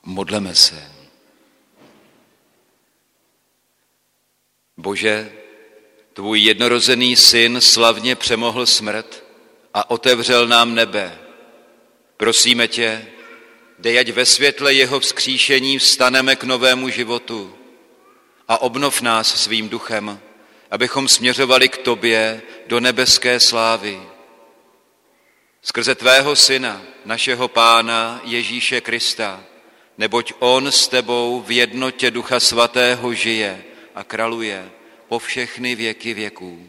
Modleme se. Bože, tvůj jednorozený syn slavně přemohl smrt a otevřel nám nebe. Prosíme tě, dej, ať ve světle jeho vzkříšení vstaneme k novému životu a obnov nás svým duchem, abychom směřovali k tobě do nebeské slávy. Skrze tvého syna, našeho Pána Ježíše Krista, neboť on s tebou v jednotě Ducha Svatého žije a králuje po všechny věky věků.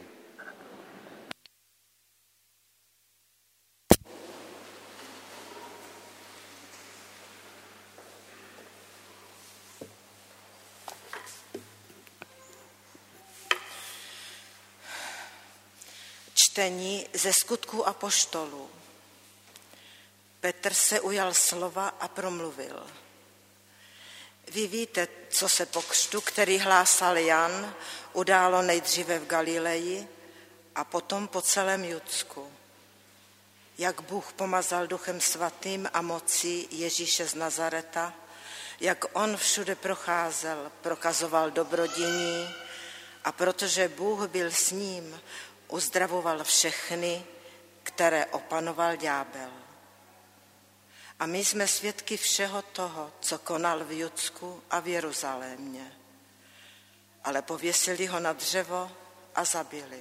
Čtení ze Skutků apoštolů. Petr se ujal slova a promluvil. Vy víte, co se po křtu, který hlásal Jan, událo nejdříve v Galileji a potom po celém Judsku. Jak Bůh pomazal Duchem Svatým a mocí Ježíše z Nazareta, jak on všude procházel, prokazoval dobrodiní a protože Bůh byl s ním, uzdravoval všechny, které opanoval ďábel. A my jsme svědky všeho toho, co konal v Judsku a v Jeruzalémě. Ale pověsili ho na dřevo a zabili.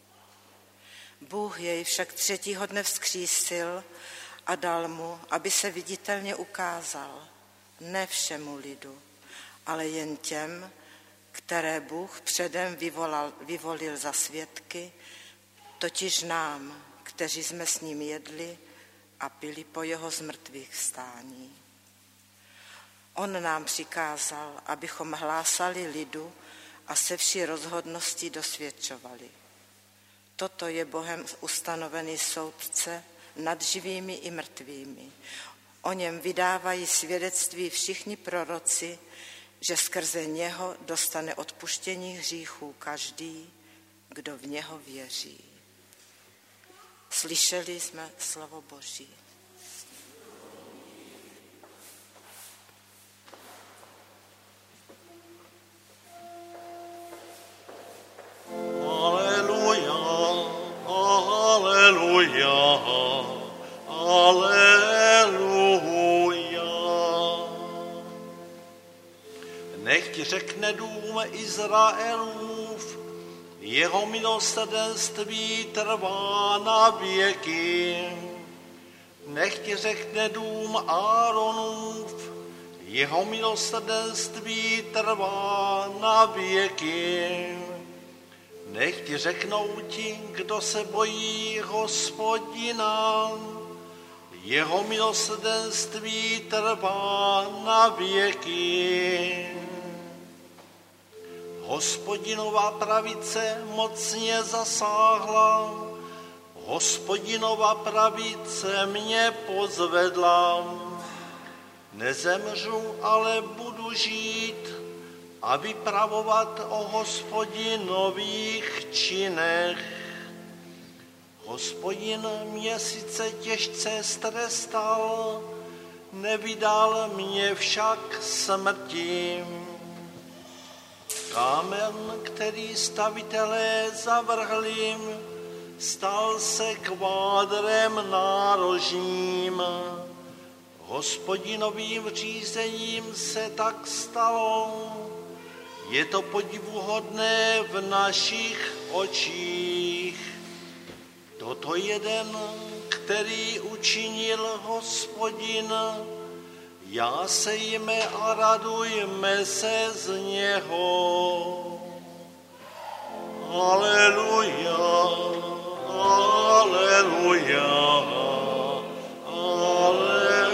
Bůh jej však 3. dne vzkřísil a dal mu, aby se viditelně ukázal, ne všemu lidu, ale jen těm, které Bůh předem vyvolil za svědky, totiž nám, kteří jsme s ním jedli a pili po jeho zmrtvých vstání. On nám přikázal, abychom hlásali lidu a se vší rozhodností dosvědčovali. Toto je Bohem ustanovený soudce nad živými i mrtvými. O něm vydávají svědectví všichni proroci, že skrze něho dostane odpuštění hříchů každý, kdo v něho věří. Slyšeli jsme slovo Boží. Aleluja, aleluja, aleluja. Nechť řekne dům Izraelův, jeho milosrdenství trvá na věky. Nechť řekne dům Áronův, jeho milosrdenství trvá na věky. Nechť řeknou ti, kdo se bojí Hospodina, jeho milosrdenství trvá na věky. Hospodinova pravice mocně zasáhla, Hospodinova pravice mě pozvedla. Nezemřu, ale budu žít a vypravovat o Hospodinových činech. Hospodin mě sice těžce strestal, nevydal mě však smrti. Kámen, který stavitelé zavrhli, stal se kvádrem nárožním. Hospodinovým řízením se tak stalo. Je to podivuhodné v našich očích. Toto je den, který učinil Hospodin. Jásejme a radujme se z něho. Aleluja, aleluja, aleluja.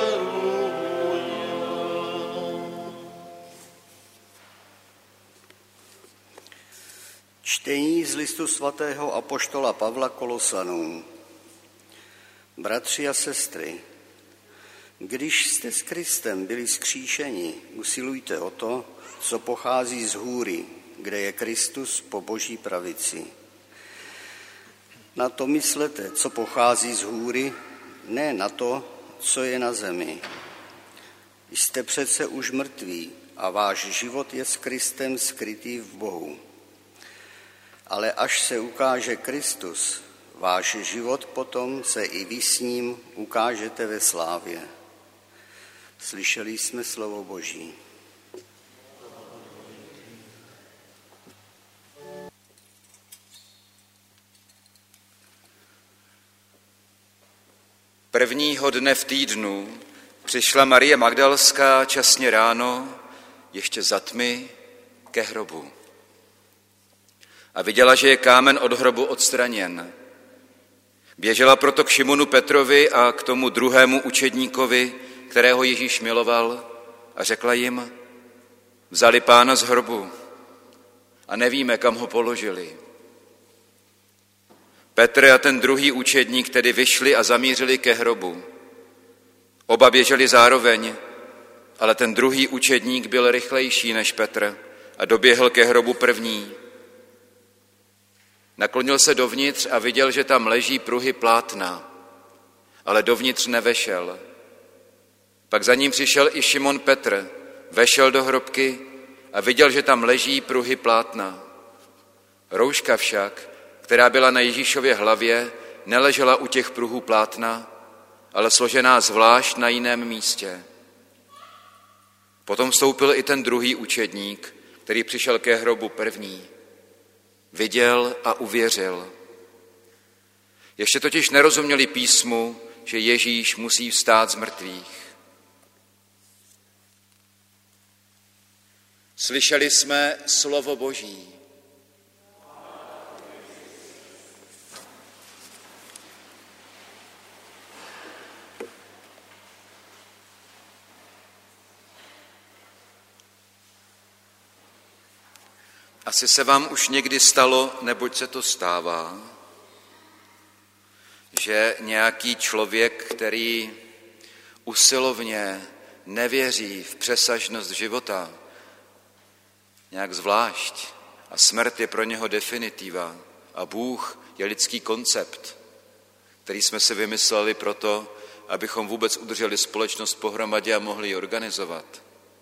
Čtení z listu svatého apoštola Pavla Kolosanům. Bratři a sestry, když jste s Kristem byli vzkříšeni, usilujte o to, co pochází z hůry, kde je Kristus po Boží pravici. Na to myslete, co pochází z hůry, ne na to, co je na zemi. Jste přece už mrtví a váš život je s Kristem skrytý v Bohu. Ale až se ukáže Kristus, váš život potom se i vy s ním ukážete ve slávě. Slyšeli jsme slovo Boží. Prvního dne v týdnu přišla Marie Magdalská časně ráno, ještě za tmy, ke hrobu. A viděla, že je kámen od hrobu odstraněn. Běžela proto k Šimonu Petrovi a k tomu druhému učedníkovi, kterého Ježíš miloval, a řekla jim: vzali Pána z hrobu a nevíme, kam ho položili. Petr a ten druhý učedník tedy vyšli a zamířili ke hrobu. Oba běželi zároveň, ale ten druhý učedník byl rychlejší než Petr a doběhl ke hrobu první. Naklonil se dovnitř a viděl, že tam leží pruhy plátna, ale dovnitř nevešel. Pak za ním přišel i Šimon Petr, vešel do hrobky a viděl, že tam leží pruhy plátna. Rouška však, která byla na Ježíšově hlavě, neležela u těch pruhů plátna, ale složená zvlášť na jiném místě. Potom vstoupil i ten druhý učedník, který přišel ke hrobu první. Viděl a uvěřil. Ještě totiž nerozuměli písmu, že Ježíš musí vstát z mrtvých. Slyšeli jsme slovo Boží. Asi se vám už někdy stalo, neboť se to stává, že nějaký člověk, který usilovně nevěří v přesažnost života, nějak zvlášť, a smrt je pro něho definitiva a Bůh je lidský koncept, který jsme si vymysleli proto, abychom vůbec udrželi společnost pohromadě a mohli ji organizovat.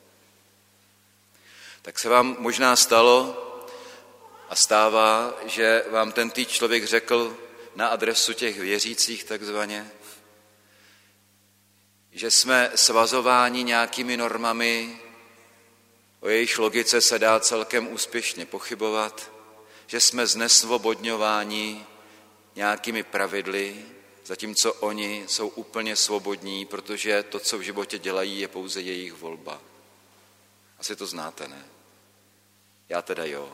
Tak se vám možná stalo a stává, že vám tentý člověk řekl na adresu těch věřících takzvaně, že jsme svazováni nějakými normami, o jejich logice se dá celkem úspěšně pochybovat, že jsme znesvobodňováni nějakými pravidly, zatímco oni jsou úplně svobodní, protože to, co v životě dělají, je pouze jejich volba. Asi to znáte, ne? Já teda jo.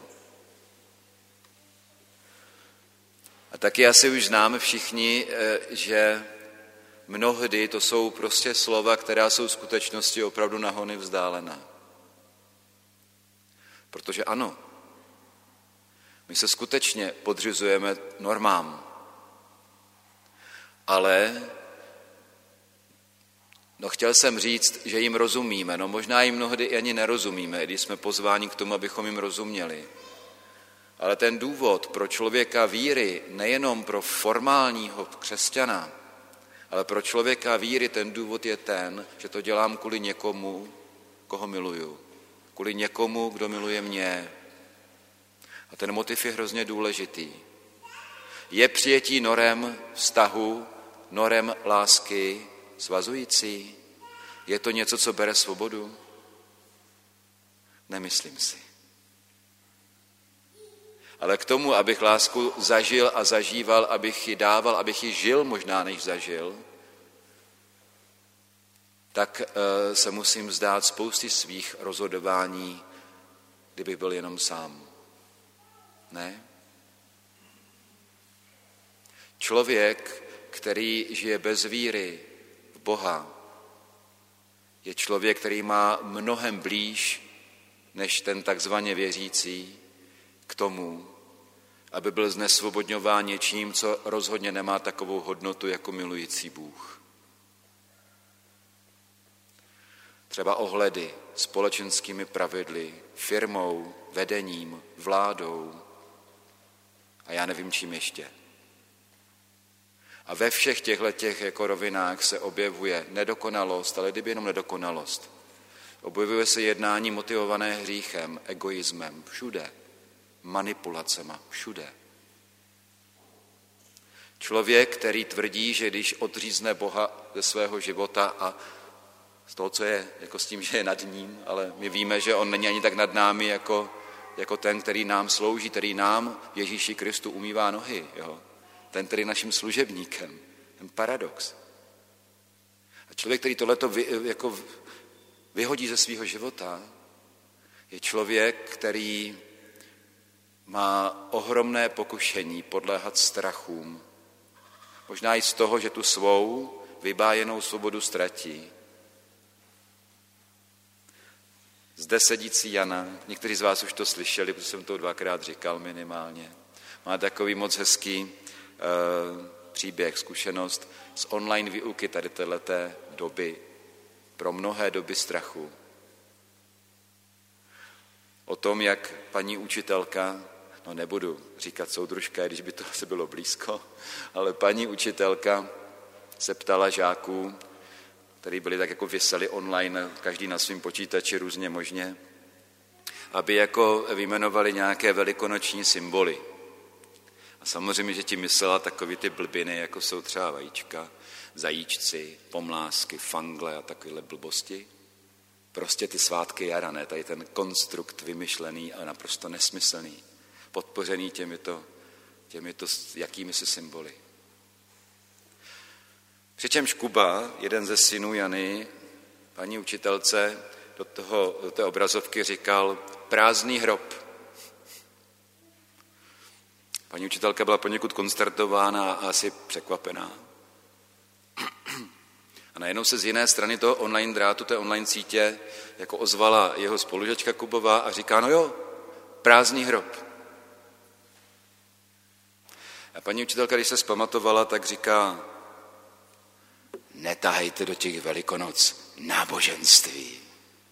A taky asi už známe všichni, že mnohdy to jsou prostě slova, která jsou v skutečnosti opravdu na hony vzdálená. Protože ano, my se skutečně podřizujeme normám, ale chtěl jsem říct, že jim rozumíme. Možná jim mnohdy ani nerozumíme, když jsme pozváni k tomu, abychom jim rozuměli. Ale ten důvod pro člověka víry, nejenom pro formálního křesťana, ale pro člověka víry ten důvod je ten, že to dělám kvůli někomu, koho miluju. Kvůli někomu, kdo miluje mě. A ten motiv je hrozně důležitý. Je přijetí norem vztahu, norem lásky svazující? Je to něco, co bere svobodu? Nemyslím si. Ale k tomu, abych lásku zažil a zažíval, abych ji dával, abych ji žil možná, než zažil, tak se musím vzdát spousty svých rozhodování, kdybych byl jenom sám. Ne? Člověk, který žije bez víry v Boha, je člověk, který má mnohem blíž než ten takzvaně věřící k tomu, aby byl znesvobodňován něčím, co rozhodně nemá takovou hodnotu jako milující Bůh. Třeba ohledy společenskými pravidly, firmou, vedením, vládou a já nevím čím ještě. A ve všech těchto jako rovinách se objevuje nedokonalost, ale kdyby jenom nedokonalost, Objevuje se jednání motivované hříchem, egoismem, všude. Manipulacema, všude. Člověk, který tvrdí, že když odřízne Boha ze svého života a z toho, co je, jako s tím, že je nad ním, ale my víme, že on není ani tak nad námi, jako ten, který nám slouží, který nám, Ježíši Kristu, umývá nohy. Jo? Ten, který je naším služebníkem. Ten paradox. A člověk, který tohleto vyhodí ze svého života, je člověk, který má ohromné pokušení podléhat strachům. Možná i z toho, že tu svou vybájenou svobodu ztratí. Zde sedící Jana, někteří z vás už to slyšeli, protože jsem to 2krát říkal minimálně. Má takový moc hezký příběh, zkušenost z online výuky tady téhleté doby, pro mnohé doby strachu. O tom, jak paní učitelka, no nebudu říkat soudružka, když by to asi bylo blízko, ale paní učitelka se ptala žáků, který byli tak jako viseli online, každý na svém počítači různě možně, aby jako vyjmenovali nějaké velikonoční symboly. A samozřejmě, že tím myslela takový ty blbiny, jako jsou třeba vajíčka, zajíčci, pomlásky, fangle a takovéhle blbosti. Prostě ty svátky jara, ne? Tady ten konstrukt vymyšlený a naprosto nesmyslný, podpořený těmito jakýmisi symboly. Přičemž Kuba, jeden ze synů Jany, paní učitelce, do té obrazovky říkal prázdný hrob. Paní učitelka byla poněkud konstertována a asi překvapená. A najednou se z jiné strany toho online drátu, té online sítě, jako ozvala jeho spolužačka Kubová a říká, no jo, prázdný hrob. A paní učitelka, když se zpamatovala, tak říká, netahejte do těch Velikonoc náboženství.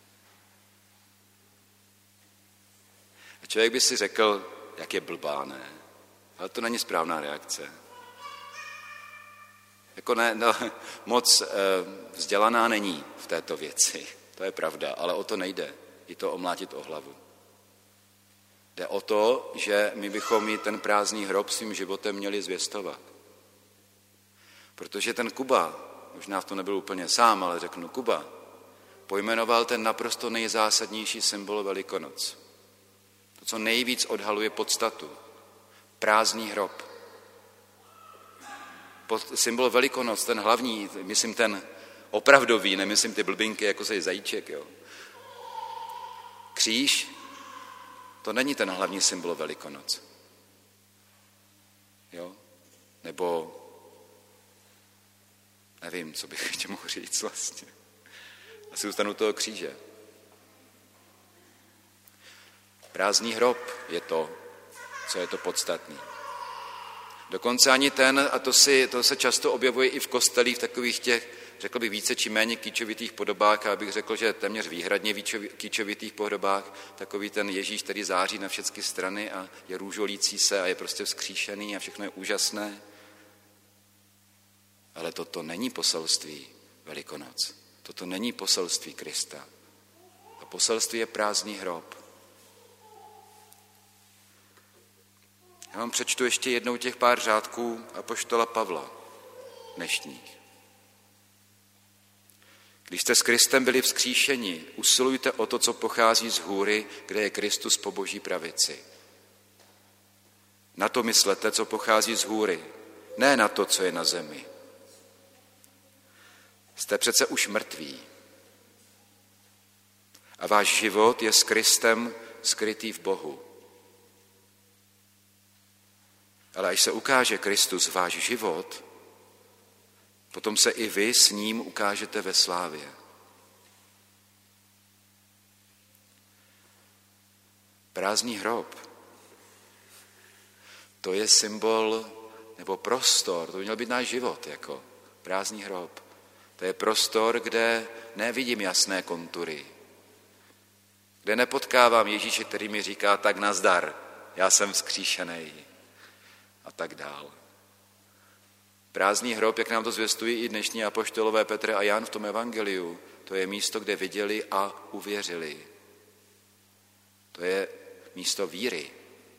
A člověk by si řekl, jak je blbá, ne? Ale to není správná reakce. Jako moc vzdělaná není v této věci, to je pravda, ale o to nejde, jí to omlátit o hlavu. Jde o to, že my bychom jí ten prázdný hrob svým životem měli zvěstovat. Protože ten Kuba, možná v tom nebyl úplně sám, ale řeknu Kuba, pojmenoval ten naprosto nejzásadnější symbol Velikonoc. To, co nejvíc odhaluje podstatu. Prázdný hrob. Symbol Velikonoc, ten hlavní, myslím ten opravdový, nemyslím ty blbinky, jako se je zajíček. Jo. Kříž, to není ten hlavní symbol Velikonoc. Jo? Nebo nevím, co bych ještě mohl říct vlastně. Asi zůstanu toho kříže. Prázdný hrob je to, co je to podstatný. Dokonce ani ten, a to se často objevuje i v kostelích v takových těch, řekl bych, více či méně kýčovitých podobách, a abych řekl, že téměř výhradně kýčovitých podobách, takový ten Ježíš, který září na všechny strany a je růžolící se a je prostě vzkříšený a všechno je úžasné. Ale toto není poselství Velikonoc. Toto není poselství Krista. A poselství je prázdný hrob. Já vám přečtu ještě jednou těch pár řádků apoštola Pavla dnešních. Když jste s Kristem byli vzkříšeni, usilujte o to, co pochází z hůry, kde je Kristus po boží pravici. Na to myslete, co pochází z hůry, ne na to, co je na zemi. Jste přece už mrtví. A váš život je s Kristem skrytý v Bohu. Ale až se ukáže Kristus, váš život, potom se i vy s ním ukážete ve slávě. Prázdný hrob, to je symbol nebo prostor, to by měl být náš život, jako prázdný hrob. To je prostor, kde nevidím jasné kontury, kde nepotkávám Ježíše, který mi říká, tak nazdar, já jsem vzkříšený a tak dál. Prázdný hrob, jak nám to zvěstují i dnešní apoštolové Petr a Jan v tom evangeliu, to je místo, kde viděli a uvěřili. To je místo víry.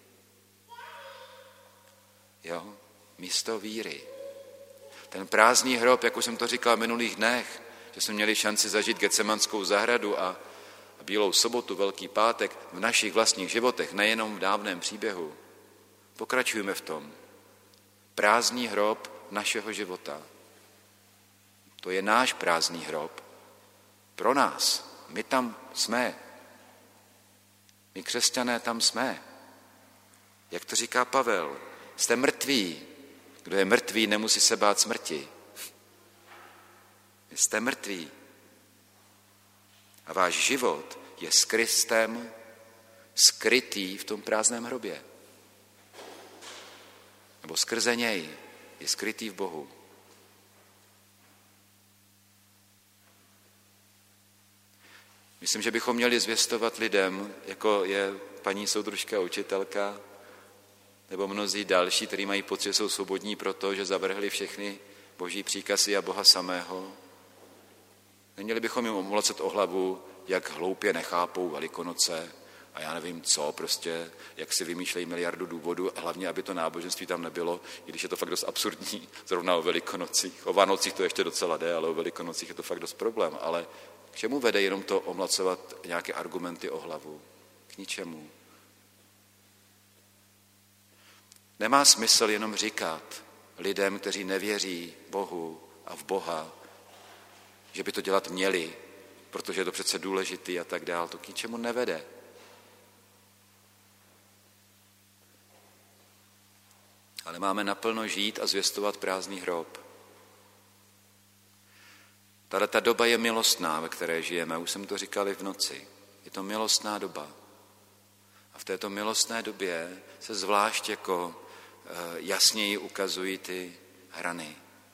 Jo? Místo víry. Ten prázdný hrob, jak už jsem to říkal v minulých dnech, že jsme měli šanci zažít Getsemanskou zahradu a Bílou sobotu, Velký pátek v našich vlastních životech, nejenom v dávném příběhu. Pokračujeme v tom. Prázdný hrob našeho života. To je náš prázdný hrob. Pro nás. My tam jsme. My křesťané tam jsme. Jak to říká Pavel, jste mrtví. Kdo je mrtvý, nemusí se bát smrti. Jste mrtví. A váš život je s Kristem skrytý v tom prázdném hrobě. Nebo skrze něj je skrytý v Bohu. Myslím, že bychom měli zvěstovat lidem, jako je paní soudružka učitelka, nebo mnozí další, kteří mají pocit, že jsou svobodní proto, že zavrhli všechny boží příkazy a Boha samého. Neměli bychom jim omlacet o hlavu, jak hloupě nechápou Velikonoce a já nevím co, prostě, jak si vymýšlejí miliardu důvodů a hlavně, aby to náboženství tam nebylo, i když je to fakt dost absurdní, zrovna o Velikonocích. O Vánocích to ještě docela jde, ale o Velikonocích je to fakt dost problém. Ale k čemu vede jenom to omlacovat nějaké argumenty o hlavu? K ničemu. Nemá smysl jenom říkat lidem, kteří nevěří Bohu a v Boha, že by to dělat měli, protože je to přece důležitý a tak dál. To k ničemu nevede. Ale máme naplno žít a zvěstovat prázdný hrob. Ta doba je milostná, ve které žijeme. Už jsem to říkal i v noci. Je to milostná doba. A v této milostné době se zvlášť jako jasněji ukazují ty hrany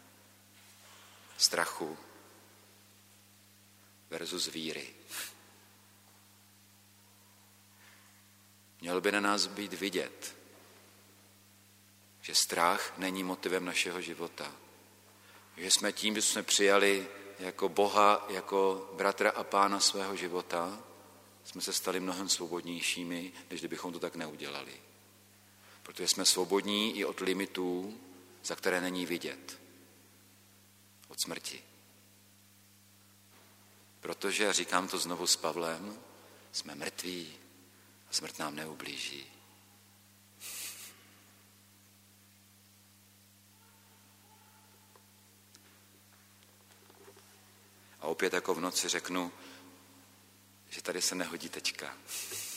strachu versus víry. Měl by na nás být vidět, že strach není motivem našeho života. Že jsme tím, že jsme přijali jako Boha, jako bratra a pána svého života, jsme se stali mnohem svobodnějšími, než kdybychom to tak neudělali. Protože jsme svobodní i od limitů, za které není vidět. Od smrti. Protože, říkám to znovu s Pavlem, jsme mrtví a smrt nám neublíží. A opět jako v noci řeknu, že tady se nehodí tečka.